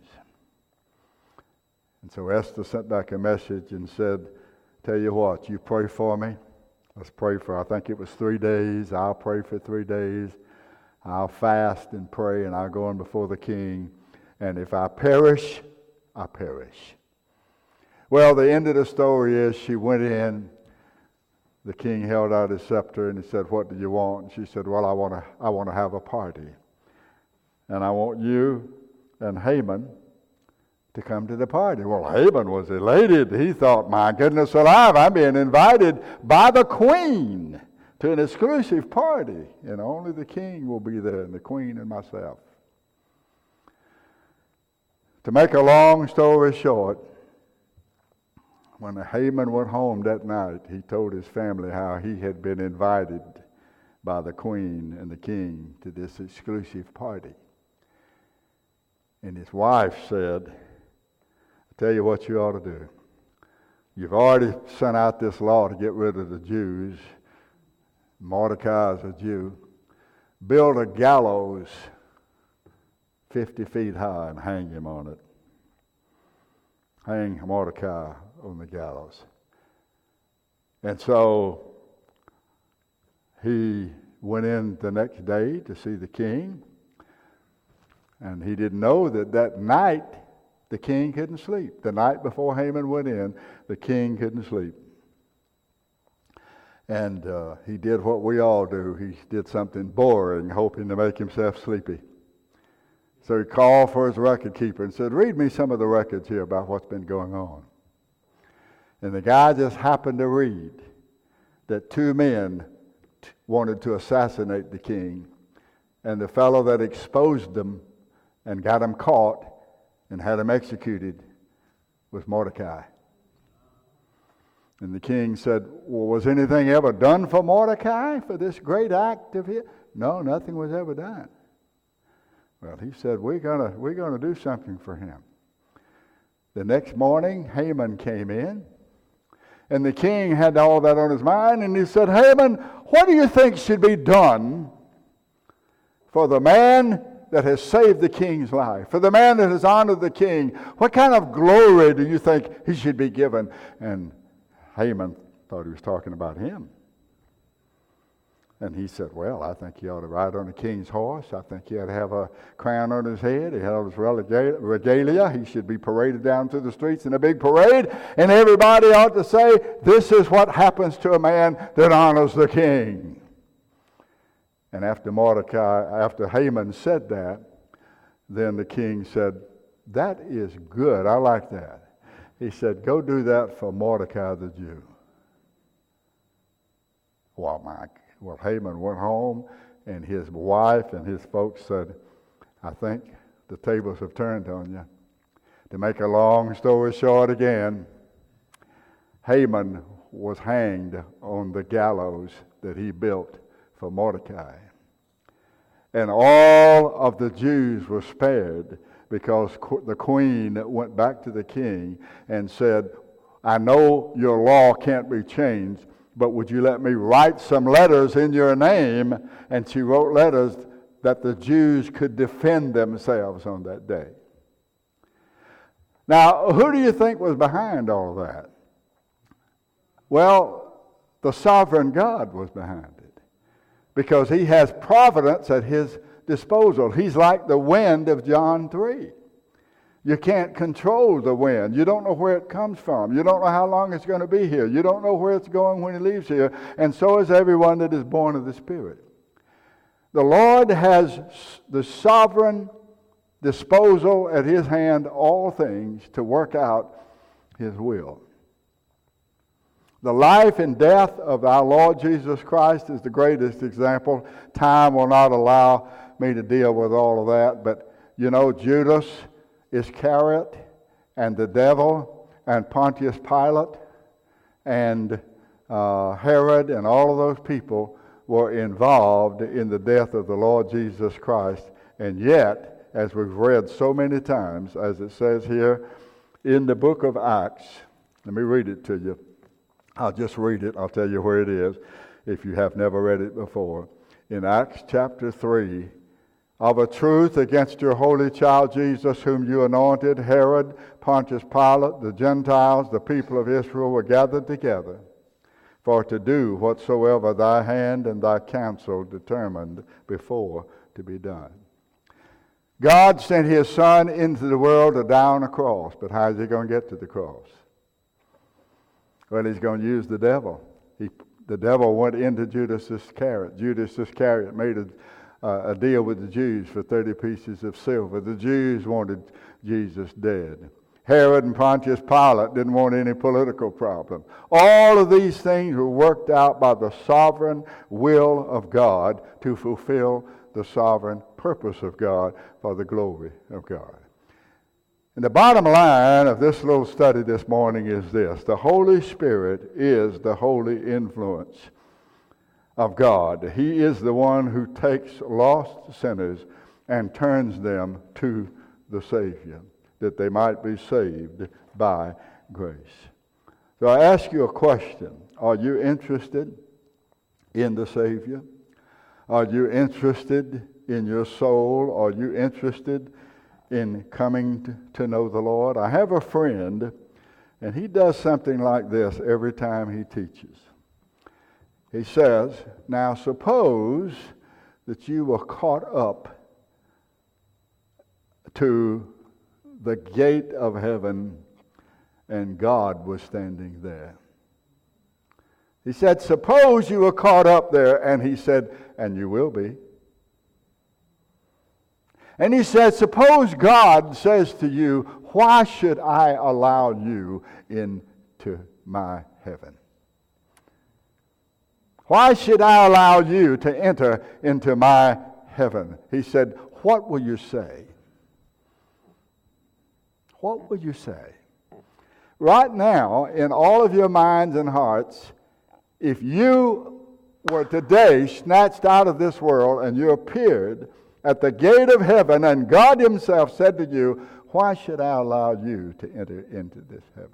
And so Esther sent back a message and said, tell you what, you pray for me. Let's pray for, I think it was 3 days. I'll pray for 3 days. I'll fast and pray, and I'll go in before the king. And if I perish, I perish. Well, the end of the story is she went in. The king held out his scepter, and he said, what do you want? And she said, well, I want to have a party. And I want you and Haman to come to the party. Well, Haman was elated. He thought, my goodness alive, I'm being invited by the queen to an exclusive party, and only the king will be there, and the queen and myself. To make a long story short, when Haman went home that night, he told his family how he had been invited by the queen and the king to this exclusive party. And his wife said, tell you what you ought to do. You've already sent out this law to get rid of the Jews. Mordecai is a Jew. Build a gallows 50 feet high and hang him on it. Hang Mordecai on the gallows. And so he went in the next day to see the king. And he didn't know that that night the king couldn't sleep. The night before Haman went in, the king couldn't sleep. And he did what we all do. He did something boring, hoping to make himself sleepy. So he called for his record keeper and said, read me some of the records here about what's been going on. And the guy just happened to read that 2 men wanted to assassinate the king. And the fellow that exposed them and got him caught and had him executed was Mordecai. And the king said, well, was anything ever done for Mordecai for this great act of his? No, nothing was ever done. Well, he said, we're gonna do something for him. The next morning, Haman came in, and the king had all that on his mind, and he said, Haman, what do you think should be done for the man that has saved the king's life, for the man that has honored the king? What kind of glory do you think he should be given? And Haman thought he was talking about him. And he said, well, I think he ought to ride on the king's horse. I think he ought to have a crown on his head. He had all his regalia. He should be paraded down through the streets in a big parade. And everybody ought to say, this is what happens to a man that honors the king. And after Haman said that, then the king said, that is good. I like that. He said, go do that for Mordecai the Jew. Well, Well, Haman went home, and his wife and his folks said, I think the tables have turned on you. To make a long story short again, Haman was hanged on the gallows that he built for Mordecai. And all of the Jews were spared because the queen went back to the king and said, I know your law can't be changed, but would you let me write some letters in your name? And she wrote letters that the Jews could defend themselves on that day. Now, who do you think was behind all of that? Well, the sovereign God was behind it, because he has providence at his disposal. He's like the wind of John 3. You can't control the wind. You don't know where it comes from. You don't know how long it's going to be here. You don't know where it's going when it leaves here. And so is everyone that is born of the Spirit. The Lord has the sovereign disposal at his hand all things to work out his will. The life and death of our Lord Jesus Christ is the greatest example. Time will not allow me to deal with all of that, but you know, Judas Iscariot and the devil and Pontius Pilate and Herod and all of those people were involved in the death of the Lord Jesus Christ. And yet, as we've read so many times, as it says here in the book of Acts, let me read it to you. I'll just read it. I'll tell you where it is if you have never read it before. In Acts chapter 3, of a truth against your holy child Jesus, whom you anointed, Herod, Pontius Pilate, the Gentiles, the people of Israel were gathered together for to do whatsoever thy hand and thy counsel determined before to be done. God sent his Son into the world to die on a cross, but how is he going to get to the cross? Well, he's going to use the devil. The devil went into Judas Iscariot. Judas Iscariot made a deal with the Jews for 30 pieces of silver. The Jews wanted Jesus dead. Herod and Pontius Pilate didn't want any political problem. All of these things were worked out by the sovereign will of God to fulfill the sovereign purpose of God for the glory of God. And the bottom line of this little study this morning is this: the Holy Spirit is the holy influence of God. He is the one who takes lost sinners and turns them to the Savior, that they might be saved by grace. So I ask you a question. Are you interested in the Savior? Are you interested in your soul? Are you interested in coming to know the Lord? I have a friend, and he does something like this every time he teaches. He says, now suppose that you were caught up to the gate of heaven and God was standing there. He said, suppose you were caught up there, and he said, and you will be. And he said, suppose God says to you, why should I allow you into my heaven? Why should I allow you to enter into my heaven? He said, what will you say? What will you say? Right now, in all of your minds and hearts, if you were today snatched out of this world and you appeared at the gate of heaven and God himself said to you, why should I allow you to enter into this heaven?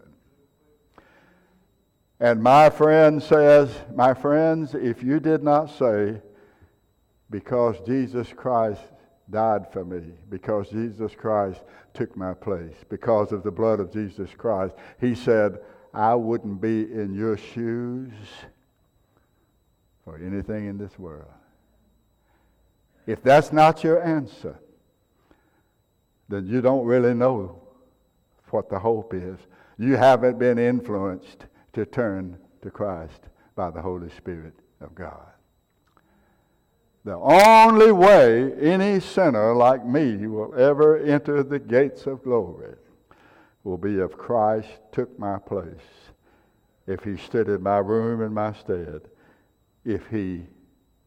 And my friend says, my friends, if you did not say, because Jesus Christ died for me, because Jesus Christ took my place, because of the blood of Jesus Christ, he said, I wouldn't be in your shoes for anything in this world. If that's not your answer, then you don't really know what the hope is. You haven't been influenced to turn to Christ by the Holy Spirit of God. The only way any sinner like me will ever enter the gates of glory will be if Christ took my place, if he stood in my room in my stead, if he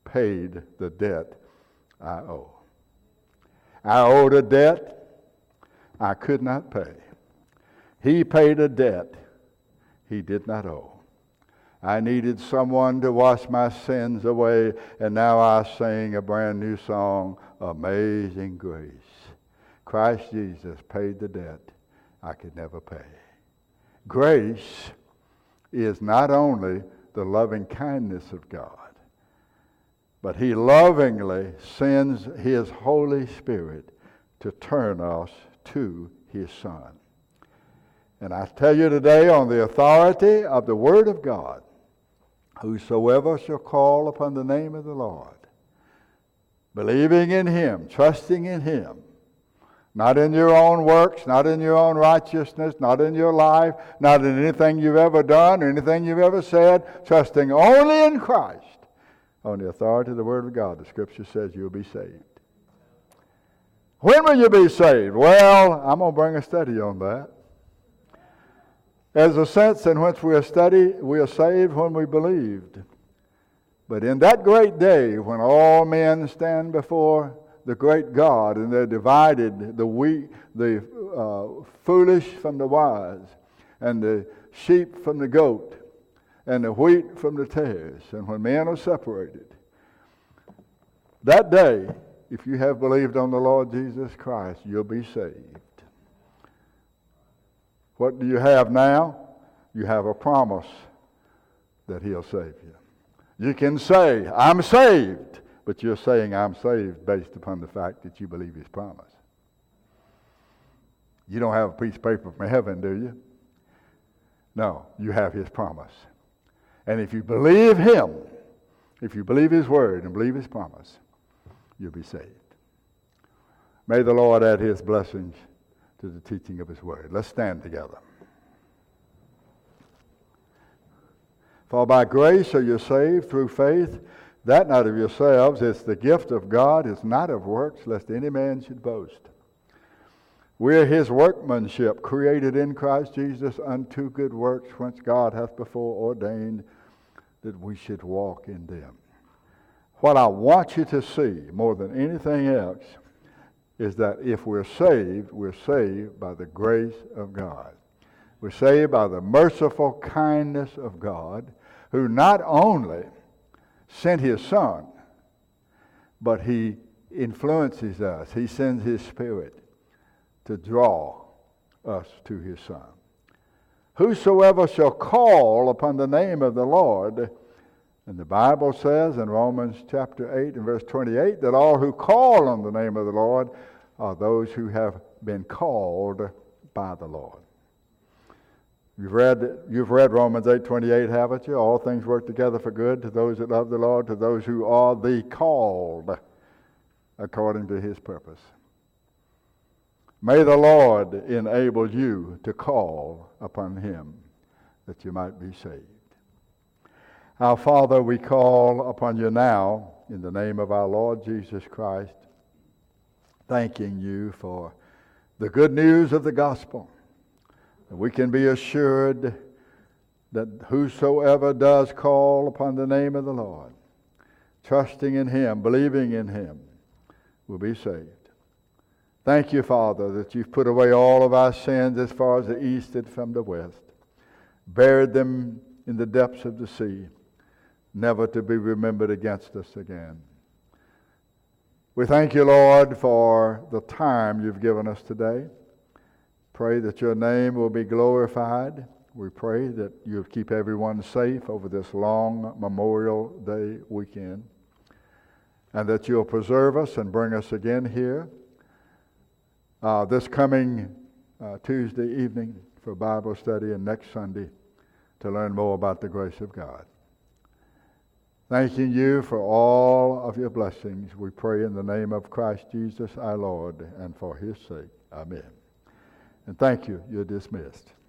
paid the debt I owe. I owed a debt I could not pay. He paid a debt he did not owe. I needed someone to wash my sins away, and now I sing a brand new song, Amazing Grace. Christ Jesus paid the debt I could never pay. Grace is not only the loving kindness of God, but He lovingly sends His Holy Spirit to turn us to His Son. And I tell you today, on the authority of the Word of God, whosoever shall call upon the name of the Lord, believing in Him, trusting in Him, not in your own works, not in your own righteousness, not in your life, not in anything you've ever done or anything you've ever said, trusting only in Christ, on the authority of the Word of God, the Scripture says you'll be saved. When will you be saved? Well, I'm going to bring a study on that. There's a sense in which we are saved when we believed. But in that great day, when all men stand before the great God and they're divided, the foolish from the wise, and the sheep from the goat, and the wheat from the tares, and when men are separated, that day, if you have believed on the Lord Jesus Christ, you'll be saved. What do you have now? You have a promise that He'll save you. You can say, I'm saved, but you're saying I'm saved based upon the fact that you believe His promise. You don't have a piece of paper from heaven, do you? No, you have His promise. And if you believe Him, if you believe His Word and believe His promise, you'll be saved. May the Lord add His blessings to the teaching of His Word. Let's stand together. For by grace are you saved through faith, that not of yourselves, it's the gift of God, it's not of works, lest any man should boast. We are His workmanship, created in Christ Jesus unto good works, whence God hath before ordained that we should walk in them. What I want you to see more than anything else is that if we're saved by the grace of God. We're saved by the merciful kindness of God, who not only sent His Son, but He influences us. He sends His Spirit to draw us to His Son. Whosoever shall call upon the name of the Lord, and the Bible says in Romans chapter 8 and verse 28 that all who call on the name of the Lord are those who have been called by the Lord. You've read Romans 8:28, haven't you? All things work together for good to those that love the Lord, to those who are the called according to His purpose. May the Lord enable you to call upon Him that you might be saved. Our Father, we call upon you now in the name of our Lord Jesus Christ, thanking you for the good news of the gospel. We can be assured that whosoever does call upon the name of the Lord, trusting in Him, believing in Him, will be saved. Thank you, Father, that you've put away all of our sins as far as the east is from the west, buried them in the depths of the sea, never to be remembered against us again. We thank you, Lord, for the time you've given us today. Pray that your name will be glorified. We pray that you'll keep everyone safe over this long Memorial Day weekend, and that you'll preserve us and bring us again here this coming Tuesday evening for Bible study, and next Sunday to learn more about the grace of God. Thanking you for all of your blessings, we pray in the name of Christ Jesus our Lord, and for His sake. Amen. And thank you. You're dismissed.